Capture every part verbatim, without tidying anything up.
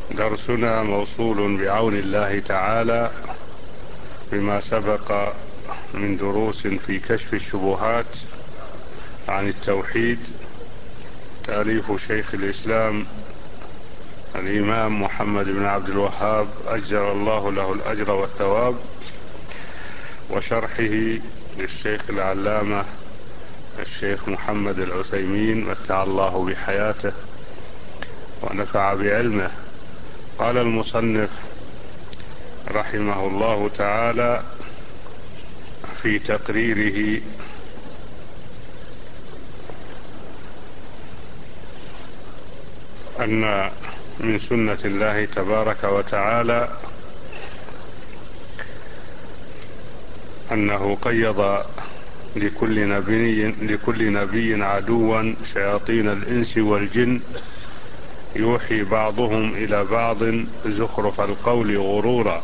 درسنا موصول بعون الله تعالى بما سبق من دروس في كشف الشبهات عن التوحيد، تأليف شيخ الإسلام الإمام محمد بن عبد الوهاب أجزل الله له الأجر والثواب، وشرحه للشيخ العلامة الشيخ محمد العثيمين متع الله بحياته ونفع بعلمه. قال المصنف رحمه الله تعالى في تقريره: أن من سنة الله تبارك وتعالى أنه قيض لكل نبي, لكل نبي عدوا شياطين الإنس والجن يوحي بعضهم إلى بعض زخرف القول غرورا،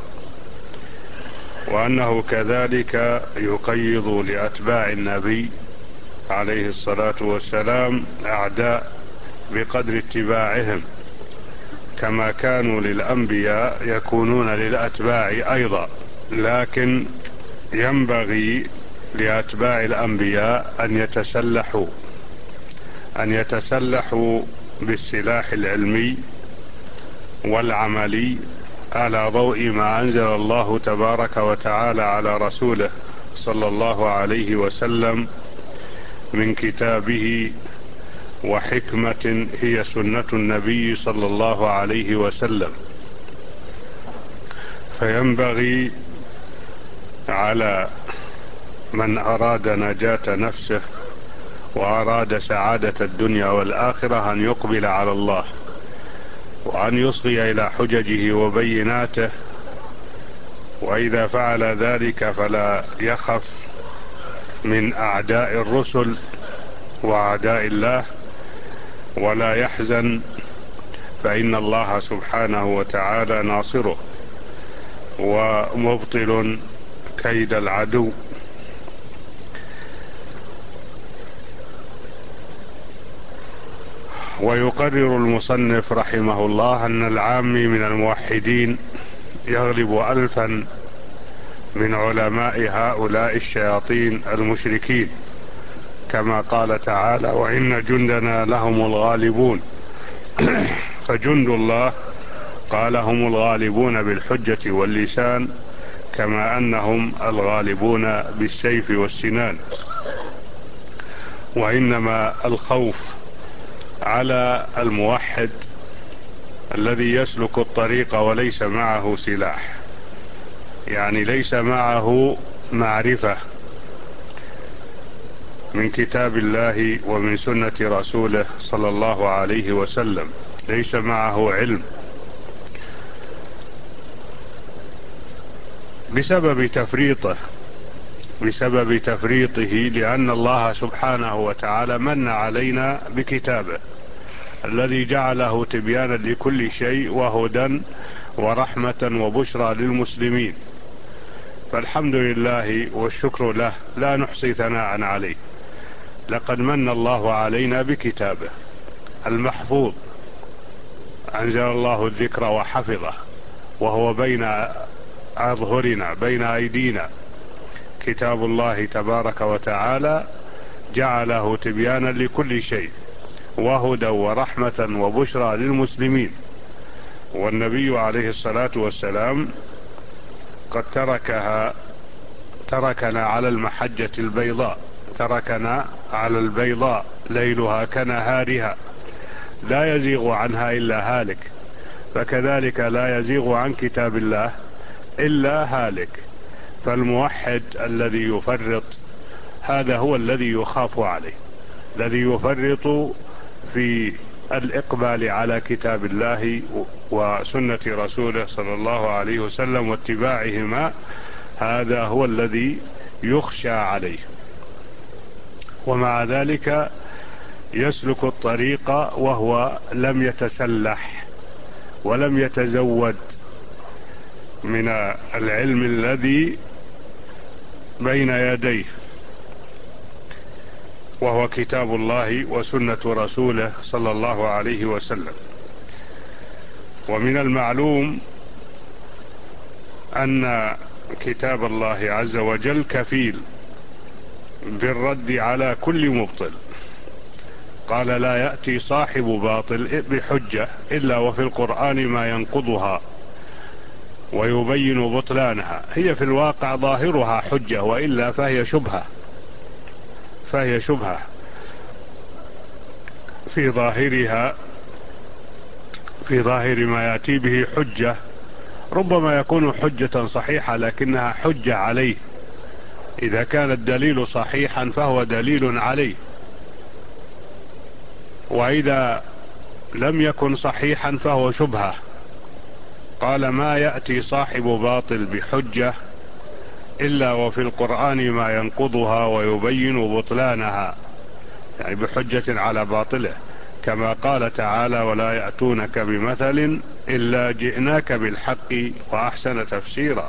وأنه كذلك يقيض لأتباع النبي عليه الصلاة والسلام أعداء بقدر اتباعهم، كما كانوا للأنبياء يكونون للأتباع أيضا. لكن ينبغي لأتباع الأنبياء أن يتسلحوا أن يتسلحوا بالسلاح العلمي والعملي على ضوء ما أنزل الله تبارك وتعالى على رسوله صلى الله عليه وسلم من كتابه وحكمة هي سنة النبي صلى الله عليه وسلم. فينبغي على من أراد نجاة نفسه وأراد سعادة الدنيا والآخرة أن يقبل على الله، وأن يصغي إلى حججه وبيناته، وإذا فعل ذلك فلا يخف من أعداء الرسل وأعداء الله، ولا يحزن، فإن الله سبحانه وتعالى ناصره ومبطل كيد العدو. ويقرر المصنف رحمه الله أن العامي من الموحدين يغلب ألفا من علماء هؤلاء الشياطين المشركين، كما قال تعالى: وإن جندنا لهم الغالبون. فجند الله قال هم الغالبون بالحجة واللسان، كما أنهم الغالبون بالسيف والسنان. وإنما الخوف على الموحد الذي يسلك الطريق وليس معه سلاح، يعني ليس معه معرفة من كتاب الله ومن سنة رسوله صلى الله عليه وسلم، ليس معه علم بسبب تفريطه بسبب تفريطه لأن الله سبحانه وتعالى من علينا بكتابه الذي جعله تبيانا لكل شيء وهدى ورحمة وبشرى للمسلمين. فالحمد لله والشكر له، لا نحصي ثناء عليه. لقد من الله علينا بكتابه المحفوظ، أنزل الله الذكر وحفظه، وهو بين أظهرنا بين أيدينا. كتاب الله تبارك وتعالى جعله تبيانا لكل شيء وهدى ورحمة وبشرى للمسلمين. والنبي عليه الصلاة والسلام قد تركها تركنا على المحجة البيضاء تركنا على البيضاء ليلها كنهارها لا يزيغ عنها إلا هالك، فكذلك لا يزيغ عن كتاب الله إلا هالك. فالموحد الذي يفرط هذا هو الذي يخاف عليه، الذي يفرط في الإقبال على كتاب الله وسنة رسوله صلى الله عليه وسلم واتباعهما، هذا هو الذي يخشى عليه. ومع ذلك يسلك الطريق وهو لم يتسلح ولم يتزود من العلم الذي بين يديه، وهو كتاب الله وسنة رسوله صلى الله عليه وسلم. ومن المعلوم أن كتاب الله عز وجل كفيل بالرد على كل مبطل. قال: لا يأتي صاحب باطل بحجة إلا وفي القرآن ما ينقضها ويبين بطلانها. هي في الواقع ظاهرها حجة، وإلا فهي شبهة فهي شبهة في ظاهرها في ظاهر ما يأتي به حجة، ربما يكون حجة صحيحة لكنها حجة عليه. إذا كان الدليل صحيحا فهو دليل عليه، وإذا لم يكن صحيحا فهو شبهة. قال: ما يأتي صاحب باطل بحجة إلا وفي القرآن ما ينقضها ويبين بطلانها، يعني بحجة على باطله، كما قال تعالى: ولا يأتونك بمثل إلا جئناك بالحق وأحسن تفسيرا.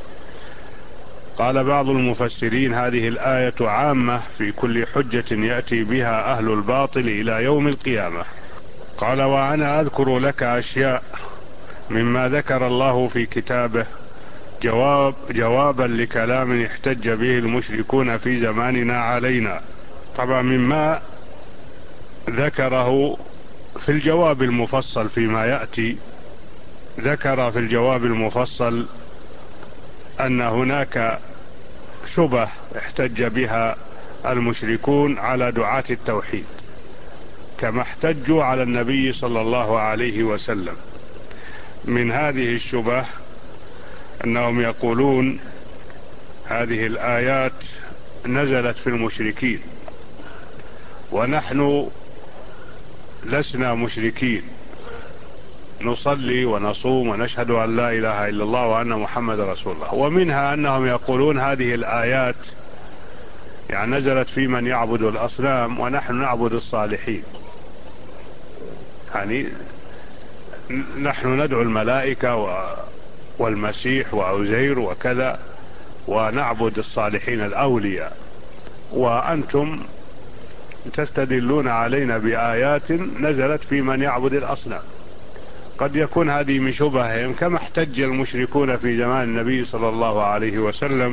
قال بعض المفسرين: هذه الآية عامة في كل حجة يأتي بها أهل الباطل إلى يوم القيامة. قال: وأنا أذكر لك أشياء مما ذكر الله في كتابه جواب جوابا لكلام احتج به المشركون في زماننا علينا. طبعا مما ذكره في الجواب المفصل فيما يأتي، ذكر في الجواب المفصل أن هناك شبه احتج بها المشركون على دعاة التوحيد، كما احتجوا على النبي صلى الله عليه وسلم. من هذه الشبه أنهم يقولون: هذه الآيات نزلت في المشركين، ونحن لسنا مشركين، نصلي ونصوم ونشهد أن لا إله إلا الله وأن محمد رسول الله. ومنها أنهم يقولون: هذه الآيات يعني نزلت في من يعبد الأصنام ونحن نعبد الصالحين، يعني نحن ندعو الملائكة والمسيح وعزير وكذا، ونعبد الصالحين الأولياء، وأنتم تستدلون علينا بآيات نزلت في من يعبد الأصنام. قد يكون هذه من شبههم، كما احتج المشركون في زمان النبي صلى الله عليه وسلم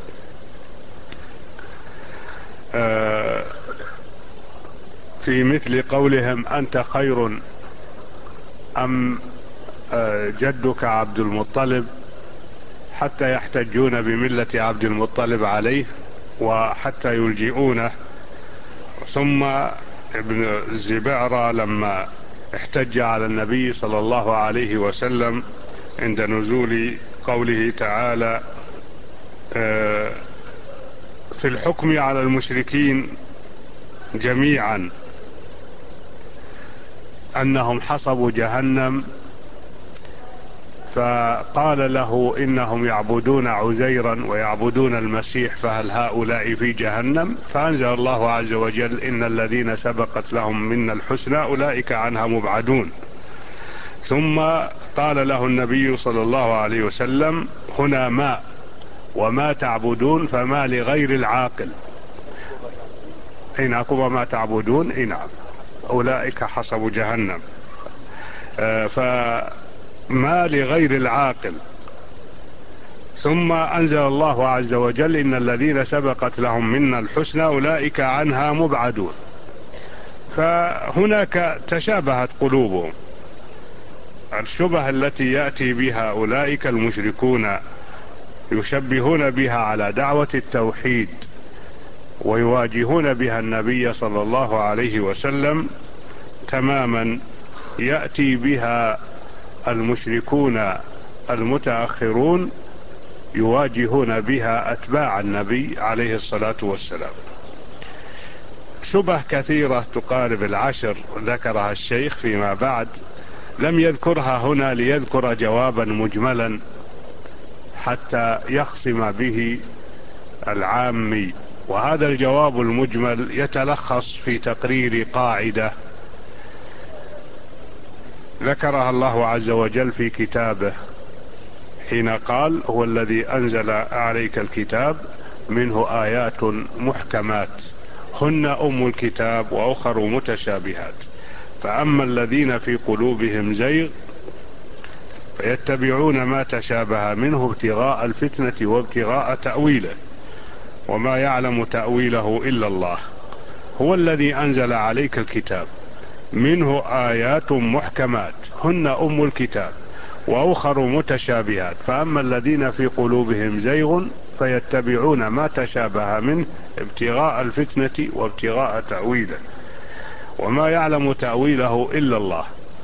في مثل قولهم: أنت خير أم جدك عبد المطلب، حتى يحتجون بملة عبد المطلب عليه وحتى يلجئونه. ثم ابن الزبعرة لما احتج على النبي صلى الله عليه وسلم عند نزول قوله تعالى في الحكم على المشركين جميعا أنهم حصبوا جهنم، فقال له: إنهم يعبدون عزيرا ويعبدون المسيح، فهل هؤلاء في جهنم؟ فأنزل الله عز وجل: إن الذين سبقت لهم منا الحسنى أولئك عنها مبعدون. ثم قال له النبي صلى الله عليه وسلم: هنا ما وما تعبدون فما لغير العاقل. حين أقول ما تعبدون، إيه نعم، أولئك حصبوا جهنم. آه فما لغير العاقل. ثم أنزل الله عز وجل: إن الذين سبقت لهم منا الحسنى أولئك عنها مبعدون. فهناك تشابهت قلوبهم. الشبه التي يأتي بها أولئك المشركون يشبهون بها على دعوة التوحيد ويواجهون بها النبي صلى الله عليه وسلم تماما، يأتي بها المشركون المتأخرون يواجهون بها أتباع النبي عليه الصلاة والسلام. شبه كثيرة تقارب العشر ذكرها الشيخ فيما بعد، لم يذكرها هنا ليذكر جوابا مجملا حتى يخصم به العامي. وهذا الجواب المجمل يتلخص في تقرير قاعدة ذكرها الله عز وجل في كتابه حين قال: هو الذي أنزل عليك الكتاب منه آيات محكمات هن أم الكتاب وأخر متشابهات، فأما الذين في قلوبهم زيغ فيتبعون ما تشابه منه ابتغاء الفتنة وابتغاء تأويله وما يعلم تأويله إلا الله. هو الذي أنزل عليك الكتاب منه آيات محكمات هن أم الكتاب وأخر متشابهات، فأما الذين في قلوبهم زيغ فيتبعون ما تشابه منه ابتغاء الفتنة وابتغاء تأويله وما يعلم تأويله إلا الله.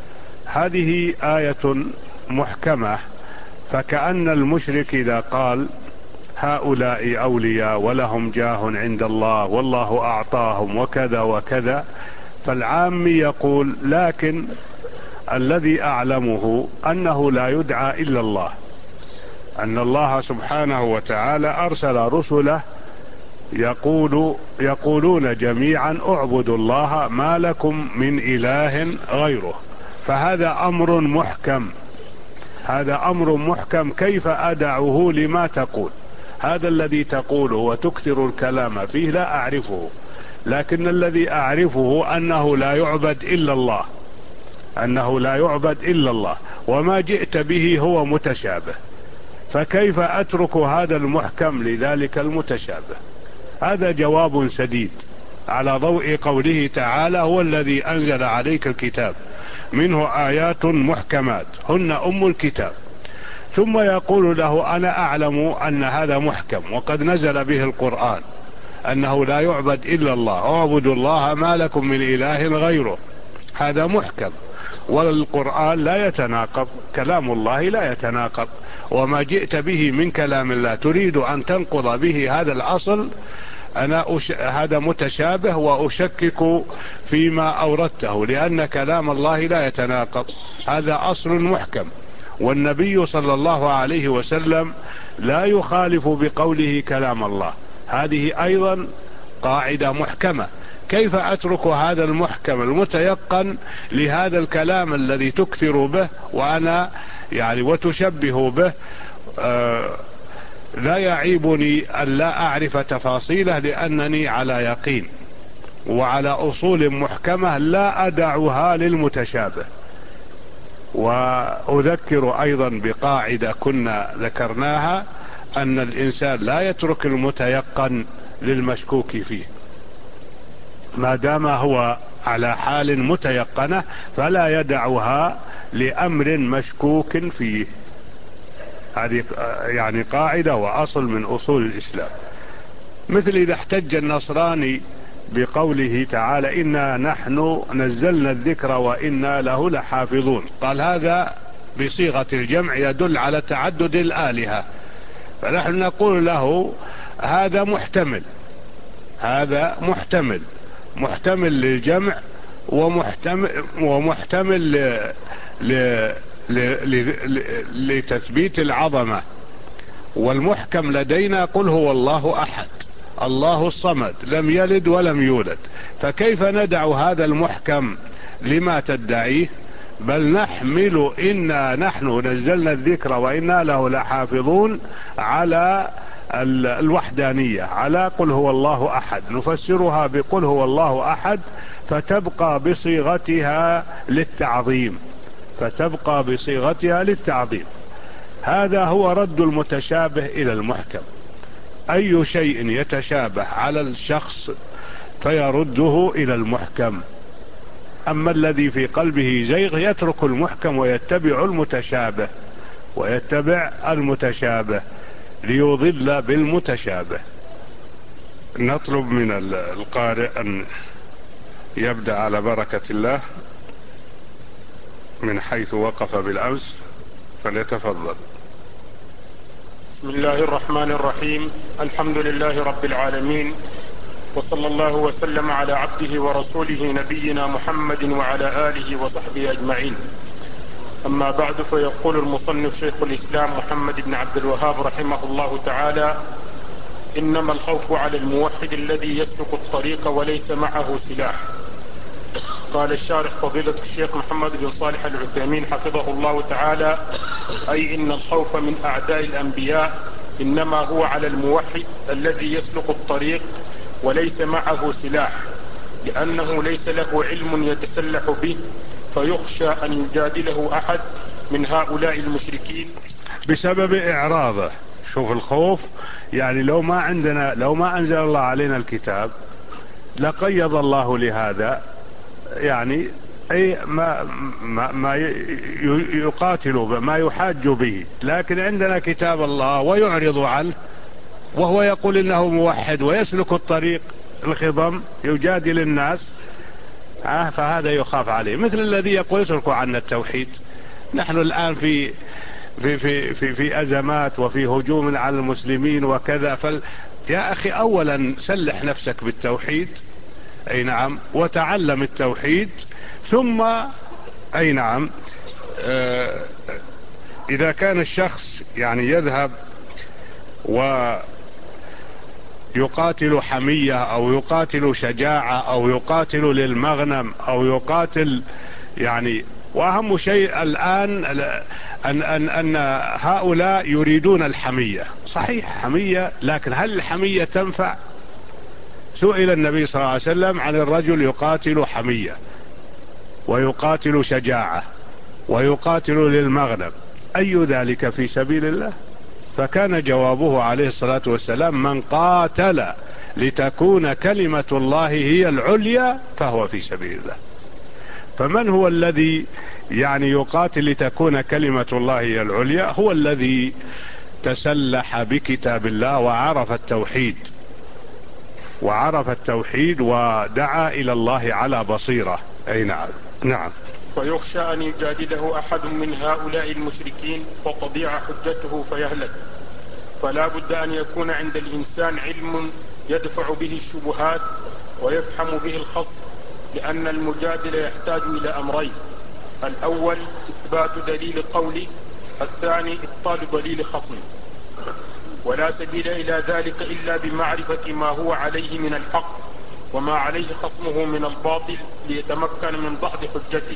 هذه آية محكمة، فكأن المشرك إذا قال هؤلاء أولياء ولهم جاه عند الله والله أعطاهم وكذا وكذا، فالعام يقول لكن الذي أعلمه أنه لا يدعى إلا الله، أن الله سبحانه وتعالى أرسل رسله يقول يقولون جميعا اعبدوا الله ما لكم من إله غيره. فهذا أمر محكم، هذا أمر محكم، كيف أدعه لما تقول؟ هذا الذي تقوله وتكثر الكلام فيه لا أعرفه، لكن الذي أعرفه أنه لا يعبد إلا الله، أنه لا يعبد إلا الله، وما جئت به هو متشابه، فكيف أترك هذا المحكم لذلك المتشابه؟ هذا جواب سديد على ضوء قوله تعالى هو الذي أنزل عليك الكتاب منه آيات محكمات هن أم الكتاب، ثم يقول له أنا أعلم أن هذا محكم وقد نزل به القرآن أنه لا يعبد إلا الله، اعبدوا الله ما لكم من إله غيره. هذا محكم، والقرآن لا يتناقض، كلام الله لا يتناقض، وما جئت به من كلام الله تريد أن تنقض به هذا الأصل، أنا أش... هذا متشابه وأشكك فيما أوردته، لأن كلام الله لا يتناقض، هذا أصل محكم، والنبي صلى الله عليه وسلم لا يخالف بقوله كلام الله، هذه أيضا قاعدة محكمة. كيف أترك هذا المحكم المتيقن لهذا الكلام الذي تكثر به وأنا يعني وتشبه به؟ آه لا يعيبني أن لا أعرف تفاصيله، لأنني على يقين وعلى أصول محكمة لا أدعها للمتشابه. وأذكر أيضا بقاعدة كنا ذكرناها، أن الإنسان لا يترك المتيقن للمشكوك فيه، ما دام هو على حال متيقنة فلا يدعها لأمر مشكوك فيه. هذه يعني قاعدة وأصل من أصول الإسلام. مثل إذا احتج النصراني بقوله تعالى إنا نحن نزلنا الذكر وإنا له لحافظون، قال هذا بصيغة الجمع يدل على تعدد الآلهة، فنحن نقول له هذا محتمل، هذا محتمل محتمل للجمع ومحتمل, ومحتمل ل... ل... لتثبيت العظمة. والمحكم لدينا قل هو الله أحد الله الصمد لم يلد ولم يولد، فكيف ندع هذا المحكم لما تدعيه؟ بل نحمل إنا نحن نزلنا الذكر وإنا له لحافظون على الوحدانية، على قل هو الله أحد، نفسرها بقل هو الله أحد فتبقى بصيغتها للتعظيم، فتبقى بصيغتها للتعظيم. هذا هو رد المتشابه إلى المحكم، أي شيء يتشابه على الشخص فيرده إلى المحكم. أما الذي في قلبه زيغ يترك المحكم ويتبع المتشابه ويتبع المتشابه ليضل بالمتشابه. نطلب من القارئ أن يبدأ على بركة الله من حيث وقف بالأمس، فليتفضل. بسم الله الرحمن الرحيم، الحمد لله رب العالمين، وصلى الله وسلم على عبده ورسوله نبينا محمد وعلى آله وصحبه أجمعين. أما بعد، فيقول المصنف شيخ الإسلام محمد بن عبد الوهاب رحمه الله تعالى: إنما الخوف على الموحد الذي يسلك الطريق وليس معه سلاح. قال الشارح فضيلة الشيخ محمد بن صالح العثيمين حفظه الله تعالى: أي إن الخوف من أعداء الأنبياء إنما هو على الموحد الذي يسلك الطريق وليس معه سلاح، لأنه ليس له علم يتسلح به فيخشى أن يجادله أحد من هؤلاء المشركين بسبب إعراضه. شوف الخوف، يعني لو ما عندنا لو ما أنزل الله علينا الكتاب لقيض الله لهذا، يعني أي ما ما, ما يقاتل ما يحاج به، لكن عندنا كتاب الله ويعرض عنه وهو يقول إنه موحد ويسلك الطريق الخضم يجادل الناس، آه فهذا يخاف عليه. مثل الذي يقول اتركوا عنا التوحيد. نحن الآن في في في في, في أزمات وفي هجوم على المسلمين وكذا، فل يا أخي أولا سلح نفسك بالتوحيد، أي نعم، وتعلم التوحيد، ثم أي نعم آه إذا كان الشخص يعني يذهب ويقاتل حمية أو يقاتل شجاعة أو يقاتل للمغنم أو يقاتل يعني، وأهم شيء الآن أن, أن, أن هؤلاء يريدون الحمية. صحيح حمية، لكن هل الحمية تنفع؟ سئل النبي صلى الله عليه وسلم عن الرجل يقاتل حمية ويقاتل شجاعة ويقاتل للمغنم، أي ذلك في سبيل الله؟ فكان جوابه عليه الصلاة والسلام: من قاتل لتكون كلمة الله هي العليا فهو في سبيل الله. فمن هو الذي يعني يقاتل لتكون كلمة الله هي العليا؟ هو الذي تسلح بكتاب الله وعرف التوحيد وعرف التوحيد ودعا إلى الله على بصيرة. أي نعم نعم. فيخشى أن يجادله أحد من هؤلاء المشركين وتضيع حجته فيهلك. فلا بد أن يكون عند الإنسان علم يدفع به الشبهات ويفهم به الخصم، لأن المجادل يحتاج إلى أمرين: الأول إثبات دليل قولي، الثاني إبطال دليل خصم. ولا سبيل إلى ذلك إلا بمعرفة ما هو عليه من الحق وما عليه خصمه من الباطل ليتمكن من دحض حجته.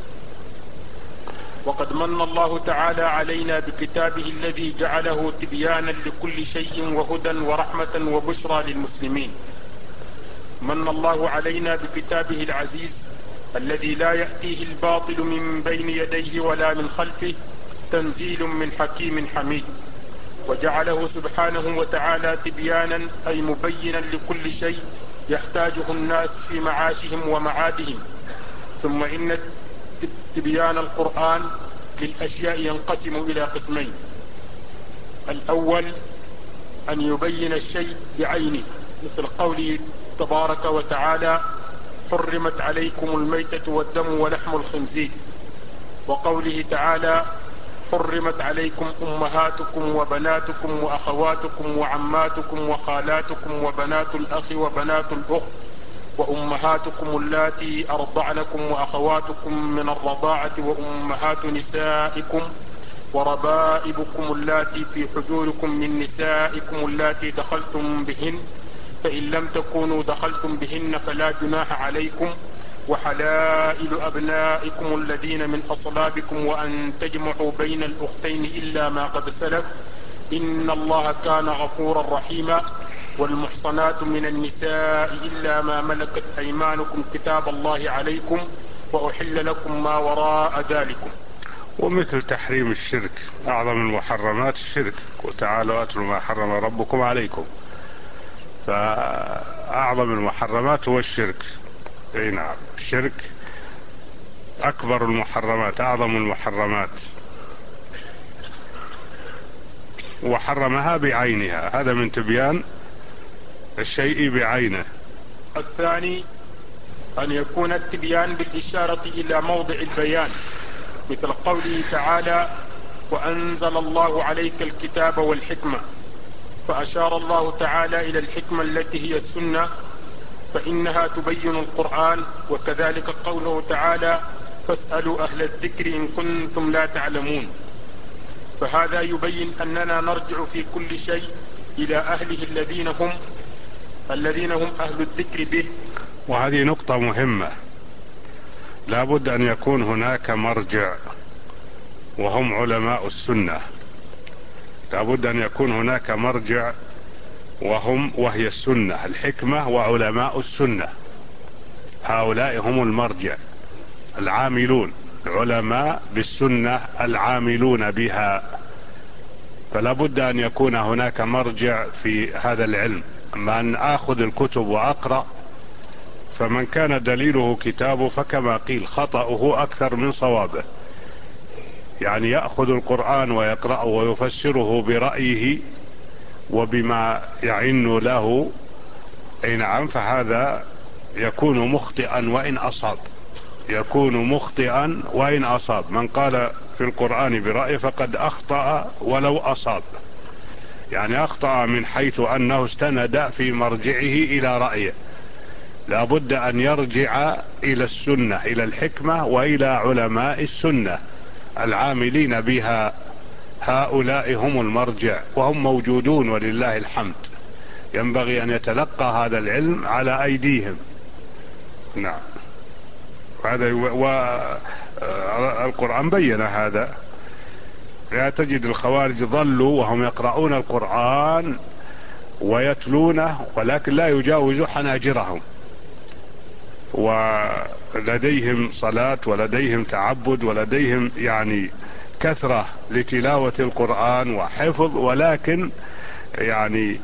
وقد من الله تعالى علينا بكتابه الذي جعله تبيانا لكل شيء وهدى ورحمة وبشرى للمسلمين. من الله علينا بكتابه العزيز الذي لا يأتيه الباطل من بين يديه ولا من خلفه، تنزيل من حكيم حميد. وجعله سبحانه وتعالى تبيانا أي مبينا لكل شيء يحتاجه الناس في معاشهم ومعادهم. ثم إن تبيان القرآن للأشياء ينقسم إلى قسمين: الأول أن يبين الشيء بعينه، مثل قوله تبارك وتعالى: حرمت عليكم الميتة والدم ولحم الخنزير، وقوله تعالى: حرمت عليكم أمهاتكم وبناتكم وأخواتكم وعماتكم وخالاتكم وبنات الأخ وبنات الأخت وأمهاتكم اللاتي أرضعنكم وأخواتكم من الرضاعة وأمهات نسائكم وربائبكم اللاتي في حجوركم من نسائكم اللاتي دخلتم بهن، فإن لم تكونوا دخلتم بهن فلا جناح عليكم، وحلائل أبنائكم الذين من أصلابكم وأن تجمعوا بين الأختين إلا ما قد سلف، إن الله كان غفورا رحيما. والمحصنات من النساء إلا ما ملكت أيمانكم كتاب الله عليكم، وأحل لكم ما وراء ذلكم. ومثل تحريم الشرك، أعظم المحرمات الشرك، وتعالوا أتلوا ما حرم ربكم عليكم، فأعظم المحرمات هو الشرك. أي نعم، الشرك أكبر المحرمات، أعظم المحرمات، وحرمها بعينها. هذا من تبيان الشيء بعينه. الثاني أن يكون التبيان بالإشارة إلى موضع البيان، مثل قوله تعالى: وأنزل الله عليك الكتاب والحكمة، فأشار الله تعالى إلى الحكمة التي هي السنة، فإنها تبين القرآن. وكذلك قوله تعالى: فاسألوا أهل الذكر إن كنتم لا تعلمون. فهذا يبين أننا نرجع في كل شيء إلى أهله الذين هم الذين هم أهل الذكر به. وهذه نقطة مهمة، لا بد أن يكون هناك مرجع وهم علماء السنة. لا بد أن يكون هناك مرجع وهم وهي السنة، الحكمة وعلماء السنة، هؤلاء هم المرجع. العاملون، علماء بالسنة العاملون بها. فلا بد أن يكون هناك مرجع في هذا العلم. أما أن آخذ الكتب وأقرأ، فمن كان دليله كتابه فكما قيل خطأه أكثر من صوابه. يعني يأخذ القرآن ويقرأه ويفسره برأيه وبما يعن له، أي نعم، فهذا يكون مخطئا وإن أصاب، يكون مخطئا وإن أصاب. من قال في القرآن برأيه فقد أخطأ ولو أصاب، يعني أخطأ من حيث أنه استند في مرجعه إلى رأيه. لا بد أن يرجع إلى السنة، إلى الحكمة وإلى علماء السنة العاملين بها. هؤلاء هم المرجع وهم موجودون ولله الحمد. ينبغي أن يتلقى هذا العلم على أيديهم. نعم، هذا والقرآن بين هذا. لا تجد الخوارج ظلوا وهم يقرؤون القرآن ويتلونه ولكن لا يجاوز حناجرهم، ولديهم صلاة ولديهم تعبد ولديهم يعني كثرة لتلاوة القرآن وحفظ، ولكن يعني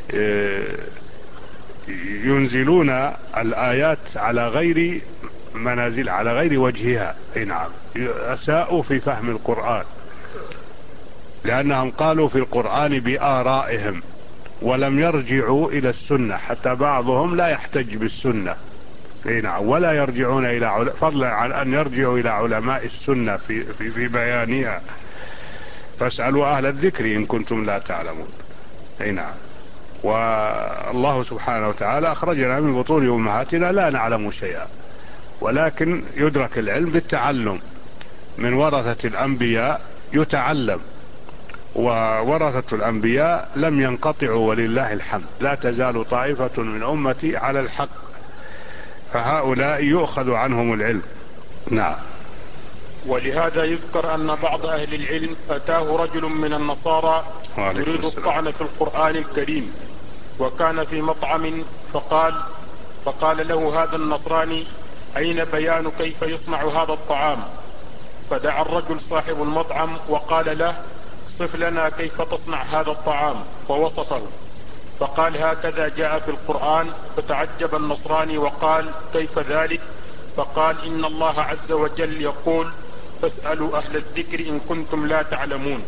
ينزلون الآيات على غير منازل، على غير وجهها. اي نعم، أساءوا في فهم القرآن لأنهم قالوا في القرآن بآرائهم ولم يرجعوا إلى السنة. حتى بعضهم لا يحتج بالسنة، اي نعم، ولا يرجعون إلى عل... فضلا عن أن يرجعوا إلى علماء السنة في, في, في بيانها. فاسألوا أهل الذكر إن كنتم لا تعلمون. اي نعم. والله سبحانه وتعالى أخرجنا من بطون أمهاتنا لا نعلم شيئا، ولكن يدرك العلم بالتعلم. من ورثة الأنبياء يتعلم، وورثة الأنبياء لم ينقطعوا ولله الحمد. لا تزال طائفة من أمتي على الحق، فهؤلاء يؤخذ عنهم العلم. نعم. ولهذا يذكر أن بعض أهل العلم أتاه رجل من النصارى يريد الطعن في القرآن الكريم، وكان في مطعم، فقال فقال له هذا النصراني: أين بيان كيف يصنع هذا الطعام؟ فدعا الرجل صاحب المطعم وقال له: صف لنا كيف تصنع هذا الطعام. فوصفه، فقال: هكذا جاء في القرآن. فتعجب النصراني وقال: كيف ذلك؟ فقال: إن الله عز وجل يقول: فاسألوا أهل الذكر إن كنتم لا تعلمون.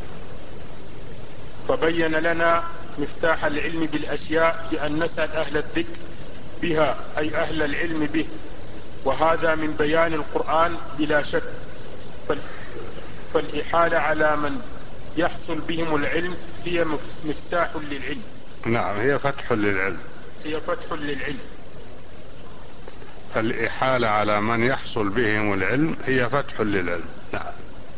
فبين لنا مفتاح العلم بالأشياء بأن نسأل أهل الذكر بها، أي أهل العلم به، وهذا من بيان القرآن بلا شك. فالإحالة على من يحصل بهم العلم هي مفتاح للعلم. نعم، هي فتح للعلم، هي فتح للعلم. الإحالة على من يحصل بهم العلم هي فتح للعلم. نعم.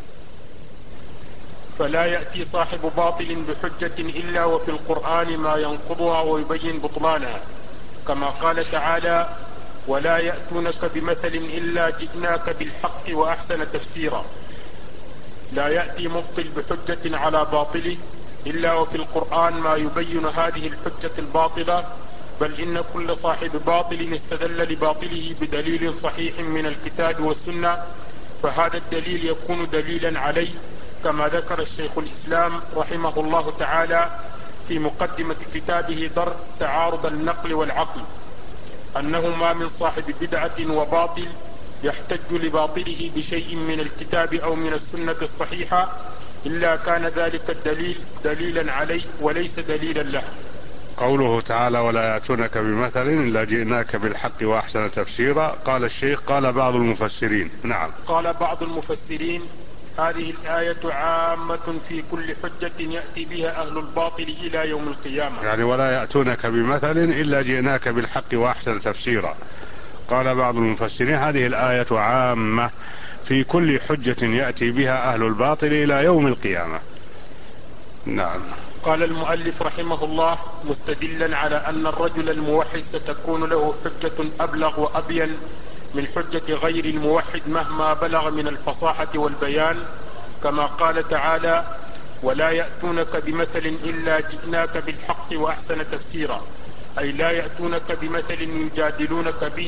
فلا يأتي صاحب باطل بحجة إلا وفي القرآن ما ينقضها ويبين بطلانها، كما قال تعالى: ولا يأتونك بمثل إلا جئناك بالحق وأحسن تفسيرا. لا يأتي مبطل بحجة على باطله إلا وفي القرآن ما يبين هذه الحجة الباطلة، بل إن كل صاحب باطل استدل لباطله بدليل صحيح من الكتاب والسنة، فهذا الدليل يكون دليلا عليه، كما ذكر الشيخ الإسلام رحمه الله تعالى في مقدمة كتابه درء تعارض النقل والعقل، أنه ما من صاحب بدعة وباطل يحتج لباطله بشيء من الكتاب أو من السنة الصحيحة إلا كان ذلك الدليل دليلا عليه وليس دليلا له. قوله تعالى: ولا يأتونك بمثل إلا جئناك بالحق وأحسن تفسيرا. قال الشيخ: قال بعض المفسرين. نعم. قال بعض المفسرين: هذه الآية عامة في كل حجة يأتي بها أهل الباطل إلى يوم القيامة. يعني ولا يأتونك بمثل إلا جئناك بالحق وأحسن تفسيرا. قال بعض المفسرين: هذه الآية عامة في كل حجة يأتي بها أهل الباطل إلى يوم القيامة. نعم. قال المؤلف رحمه الله مستدلا على أن الرجل الموحد ستكون له حجة أبلغ وأبين من حجة غير الموحد مهما بلغ من الفصاحة والبيان، كما قال تعالى: ولا يأتونك بمثل إلا جئناك بالحق وأحسن تفسيرا، أي لا يأتونك بمثل يجادلونك به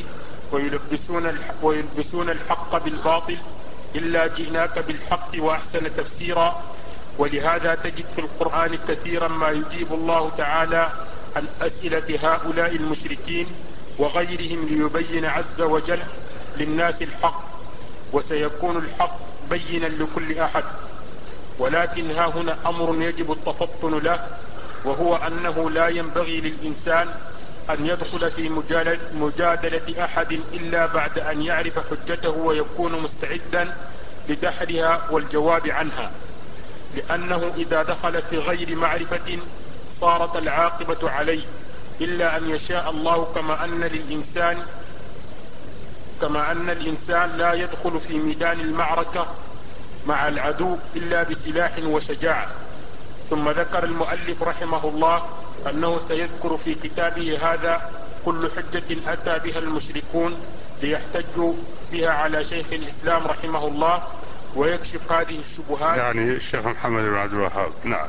ويلبسون الحق, ويلبسون الحق بالباطل إلا جئناك بالحق وأحسن تفسيرا. ولهذا تجد في القرآن كثيرا ما يجيب الله تعالى عن أسئلة هؤلاء المشركين وغيرهم ليبين عز وجل للناس الحق، وسيكون الحق بينا لكل أحد. ولكن ها هنا أمر يجب التفطن له، وهو أنه لا ينبغي للإنسان أن يدخل في مجادلة أحد إلا بعد أن يعرف حجته ويكون مستعدا لدحرها والجواب عنها، لأنه إذا دخل في غير معرفة صارت العاقبة عليه، إلا أن يشاء الله. كما أن للإنسان كما أن الإنسان لا يدخل في ميدان المعركة مع العدو إلا بسلاح وشجاعة. ثم ذكر المؤلف رحمه الله أنه سيذكر في كتابه هذا كل حجة أتى بها المشركون ليحتجوا بها على شيخ الإسلام رحمه الله، ويكشف هذه الشبهات، يعني الشيخ محمد بن عبد الوهاب. نعم.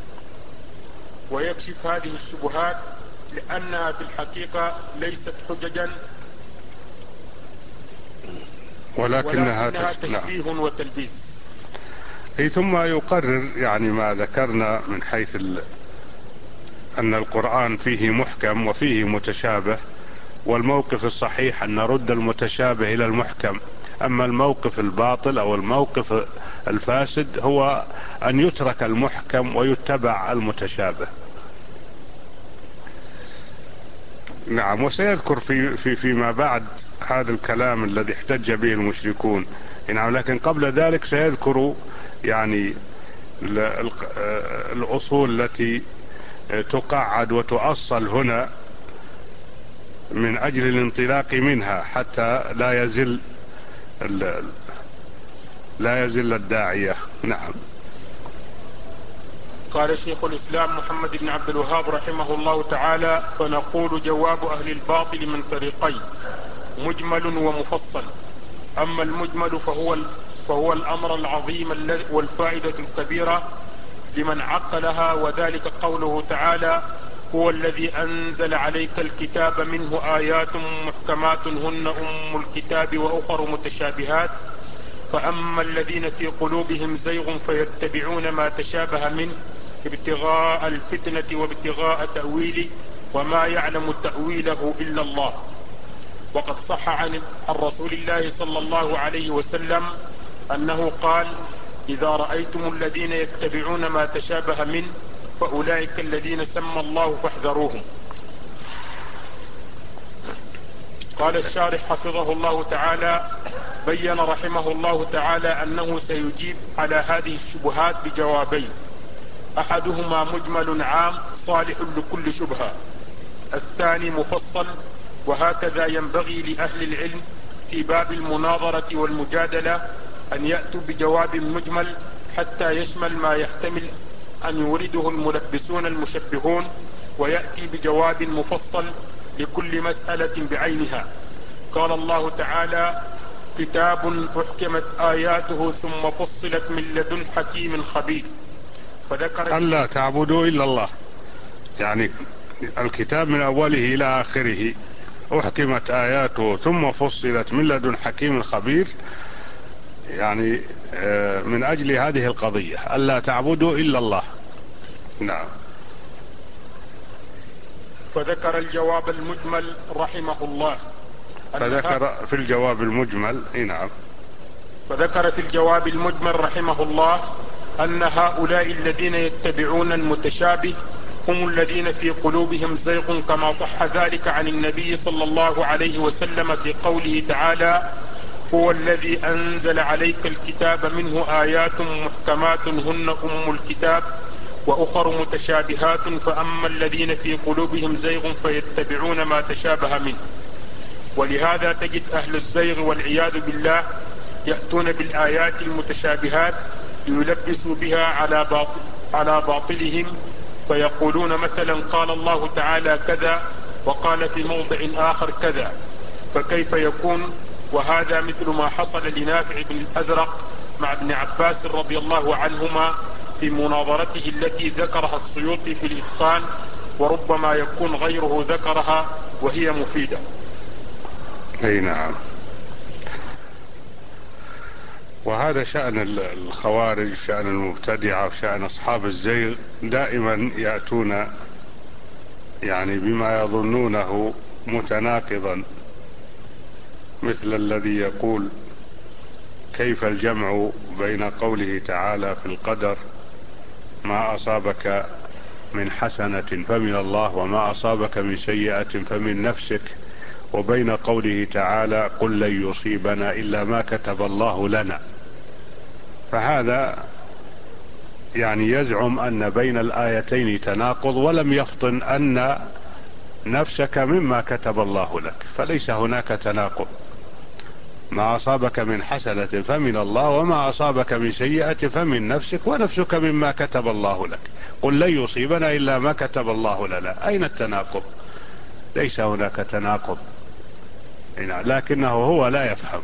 ويكشف هذه الشبهات لأنها في الحقيقة ليست حججا ولكنها, ولكنها تشبيه نعم. وتلبيس. ثم يقرر يعني ما ذكرنا من حيث أن القرآن فيه محكم وفيه متشابه، والموقف الصحيح أن نرد المتشابه إلى المحكم. أما الموقف الباطل أو الموقف الفاسد هو أن يترك المحكم ويتبع المتشابه. نعم. وسيذكر في في فيما بعد هذا الكلام الذي احتج به المشركون. نعم. لكن قبل ذلك سيذكر يعني الأصول التي تقعد وتؤصل هنا من أجل الانطلاق منها حتى لا يزل لا يزل الداعية. نعم. قال شيخ الإسلام محمد بن عبد الوهاب رحمه الله تعالى: فنقول جواب أهل الباطل من طريقين: مجمل ومفصل. أما المجمل فهو فهو الأمر العظيم والفائدة الكبيرة لمن عقلها، وذلك قوله تعالى: هو الذي أنزل عليك الكتاب منه آيات محكمات هن أم الكتاب وأخر متشابهات، فأما الذين في قلوبهم زيغ فيتبعون ما تشابه منه ابتغاء الفتنة وابتغاء تأويله وما يعلم تأويله إلا الله. وقد صح عن رسول الله صلى الله عليه وسلم أنه قال: إذا رأيتم الذين يتبعون ما تشابه منه فأولئك الذين سمى الله فاحذروهم. قال الشارح حفظه الله تعالى: بين رحمه الله تعالى أنه سيجيب على هذه الشبهات بجوابين: أحدهما مجمل عام صالح لكل شبهة، الثاني مفصل. وهكذا ينبغي لأهل العلم في باب المناظرة والمجادلة أن يأتوا بجواب مجمل حتى يشمل ما يحتمل أن يورده الملبسون المشبهون، ويأتي بجواب مفصل لكل مسألة بعينها. قال الله تعالى: كتاب أحكمت آياته ثم فصلت من لدن حكيم خبير. فذكر ألا تعبدوا إلا الله، يعني الكتاب من أوله إلى آخره أحكمت آياته ثم فصلت من لدن حكيم خبير، يعني من أجل هذه القضية ألا تعبدوا إلا الله. نعم. فذكر الجواب المجمل رحمه الله فذكر في الجواب المجمل نعم فذكر في الجواب المجمل رحمه الله أن هؤلاء الذين يتبعون المتشابه هم الذين في قلوبهم زيغ، كما صح ذلك عن النبي صلى الله عليه وسلم في قوله تعالى: هو الذي أنزل عليك الكتاب منه آيات محكمات هن أم الكتاب وأخر متشابهات، فأما الذين في قلوبهم زيغ فيتبعون ما تشابه منه. ولهذا تجد أهل الزيغ والعياذ بالله يأتون بالآيات المتشابهات ليلبسوا بها على باطل على باطلهم، فيقولون مثلا: قال الله تعالى كذا وقال في موضع آخر كذا، فكيف يكون؟ وهذا مثل ما حصل لنافع بن الأزرق مع ابن عباس رضي الله عنهما في مناظرته التي ذكرها السيوطي في الإتقان، وربما يكون غيره ذكرها وهي مفيدة. اي نعم. وهذا شأن الخوارج، شأن المبتدعة وشأن أصحاب الزيغ، دائما يأتون يعني بما يظنونه متناقضا، مثل الذي يقول كيف الجمع بين قوله تعالى في القدر ما أصابك من حسنة فمن الله وما أصابك من سيئة فمن نفسك، وبين قوله تعالى قل لن يصيبنا إلا ما كتب الله لنا. فهذا يعني يزعم أن بين الآيتين تناقض، ولم يفطن أن نفسك مما كتب الله لك، فليس هناك تناقض. ما أصابك من حسنة فمن الله وما أصابك من سيئة فمن نفسك، ونفسك مما كتب الله لك. قل لن يصيبنا إلا ما كتب الله لنا. أين التناقض؟ ليس هناك تناقض، لكنه هو لا يفهم.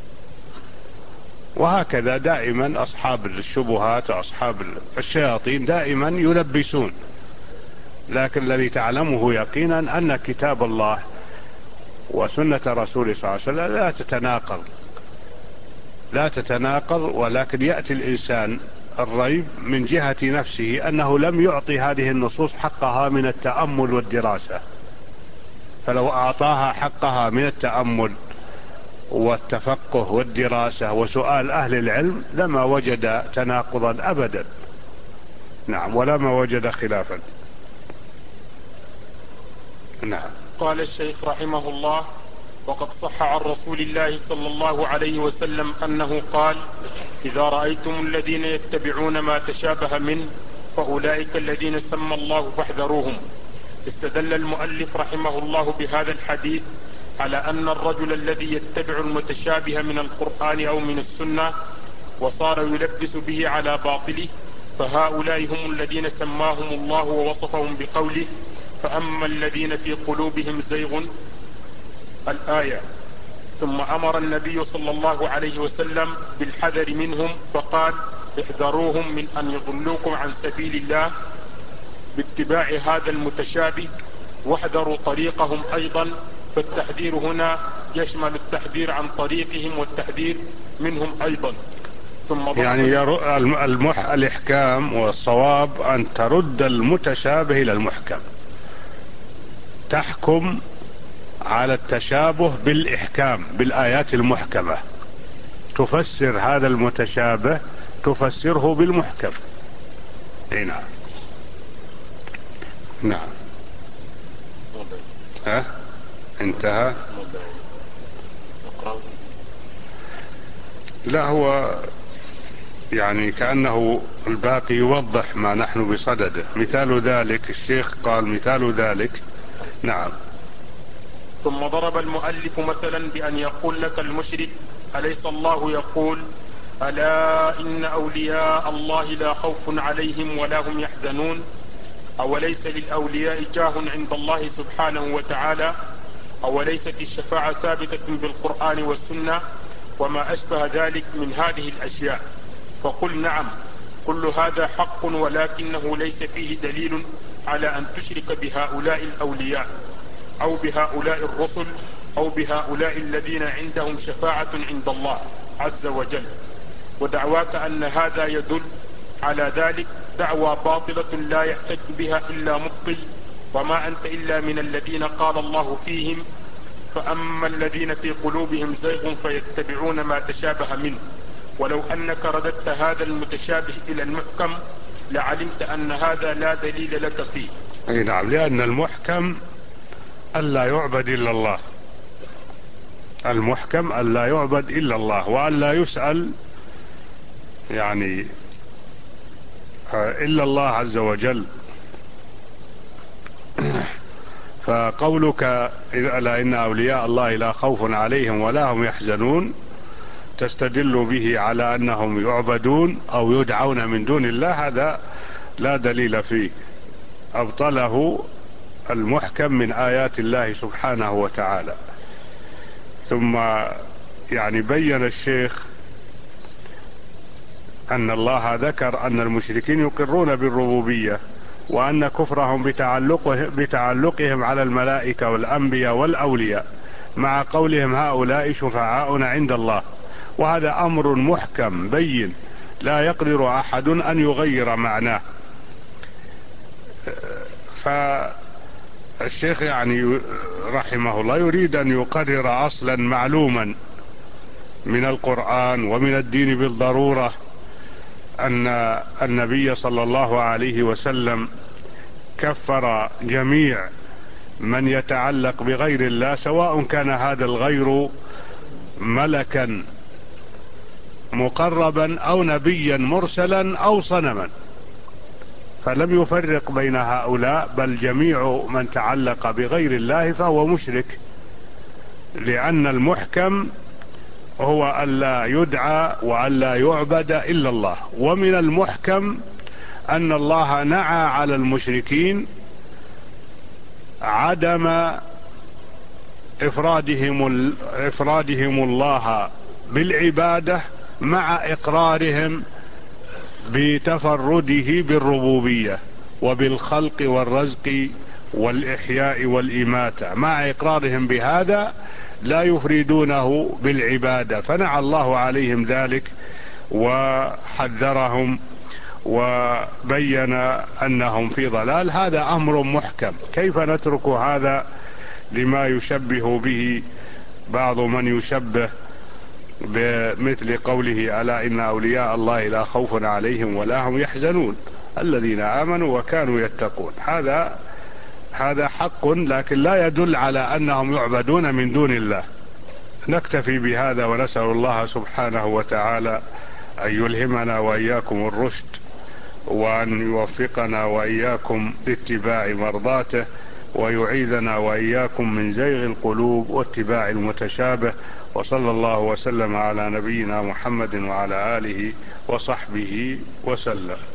وهكذا دائما أصحاب الشبهات وأصحاب الشياطين دائما يلبسون، لكن الذي تعلمه يقينا أن كتاب الله وسنة رسوله صلى الله عليه وسلم لا تتناقض لا تتناقض ولكن يأتي الإنسان الريب من جهة نفسه أنه لم يعطي هذه النصوص حقها من التأمل والدراسة، فلو أعطاها حقها من التأمل والتفقه والدراسة وسؤال أهل العلم لما وجد تناقضا أبدا. نعم، ولا ما وجد خلافا. نعم. قال الشيخ رحمه الله: وقد صح عن رسول الله صلى الله عليه وسلم أنه قال: إذا رأيتم الذين يتبعون ما تشابه منه فأولئك الذين سمى الله فاحذروهم. استدل المؤلف رحمه الله بهذا الحديث على أن الرجل الذي يتبع المتشابه من القرآن أو من السنة وصار يلبس به على باطله، فهؤلاء هم الذين سماهم الله ووصفهم بقوله: فأما الذين في قلوبهم زيغ، الآية. ثم أمر النبي صلى الله عليه وسلم بالحذر منهم فقال: احذروهم من أن يضلوكم عن سبيل الله باتباع هذا المتشابه، واحذروا طريقهم أيضا. فالتحذير هنا يشمل التحذير عن طريقهم والتحذير منهم أيضا. ثم يعني المح الإحكام والصواب أن ترد المتشابه إلى المحكم، تحكم على التشابه بالإحكام بالآيات المحكمة، تفسر هذا المتشابه تفسره بالمحكم. نعم. نعم. ها انتهى. لا، هو يعني كأنه الباقي يوضح ما نحن بصدده. مثال ذلك الشيخ قال مثال ذلك. نعم. ثم ضرب المؤلف مثلا بأن يقول لك المشرك: أليس الله يقول: ألا إن أولياء الله لا خوف عليهم ولا هم يحزنون؟ أوليس للأولياء جاه عند الله سبحانه وتعالى؟ أوليست الشفاعة ثابتة بالقرآن والسنة وما أشبه ذلك من هذه الأشياء؟ فقل: نعم، كل هذا حق، ولكنه ليس فيه دليل على أن تشرك بهؤلاء الأولياء أو بهؤلاء الرسل أو بهؤلاء الذين عندهم شفاعة عند الله عز وجل. ودعواك أن هذا يدل على ذلك دعوى باطلة لا يحتج بها إلا مبطل، وما أنت إلا من الذين قال الله فيهم: فأما الذين في قلوبهم زيغ فيتبعون ما تشابه منه. ولو أنك رددت هذا المتشابه إلى المحكم لعلمت أن هذا لا دليل لك فيه. أي نعم، لأن المحكم ألا يعبد إلا الله، المحكم ألا يعبد إلا الله وألا يسأل يعني إلا الله عز وجل. فقولك ألا إن أولياء الله لا خوف عليهم ولا هم يحزنون تستدل به على أنهم يعبدون أو يدعون من دون الله، هذا لا دليل فيه، أبطله المحكم من آيات الله سبحانه وتعالى. ثم يعني بين الشيخ أن الله ذكر أن المشركين يقرون بالربوبية، وأن كفرهم بتعلقه بتعلقهم على الملائكة والأنبياء والأولياء مع قولهم هؤلاء شفعاؤنا عند الله، وهذا أمر محكم بين لا يقدر أحد أن يغير معناه. فالشيخ يعني رحمه الله يريد أن يقرر أصلا معلوما من القرآن ومن الدين بالضرورة، أن النبي صلى الله عليه وسلم كفر جميع من يتعلق بغير الله، سواء كان هذا الغير ملكا مقربا أو نبيا مرسلا أو صنما، فلم يفرق بين هؤلاء، بل جميع من تعلق بغير الله فهو مشرك، لأن المحكم هو ألا يدعى وألا يعبد إلا الله. ومن المحكم أن الله نعى على المشركين عدم إفرادهم, إفرادهم الله بالعبادة مع إقرارهم بتفرده بالربوبية وبالخلق والرزق والإحياء والإماتة، مع إقرارهم بهذا لا يفردونه بالعبادة، فنعى الله عليهم ذلك وحذرهم وبين أنهم في ضلال. هذا أمر محكم، كيف نترك هذا لما يشبه به بعض من يشبه بمثل قوله ألا إن أولياء الله لا خوف عليهم ولا هم يحزنون الذين آمنوا وكانوا يتقون. هذا هذا حق، لكن لا يدل على أنهم يعبدون من دون الله. نكتفي بهذا ونسأل الله سبحانه وتعالى أن يلهمنا وإياكم الرشد، وأن يوفقنا وإياكم لاتباع مرضاته، ويعيذنا وإياكم من زيغ القلوب واتباع المتشابه. وصلى الله وسلم على نبينا محمد وعلى آله وصحبه وسلم.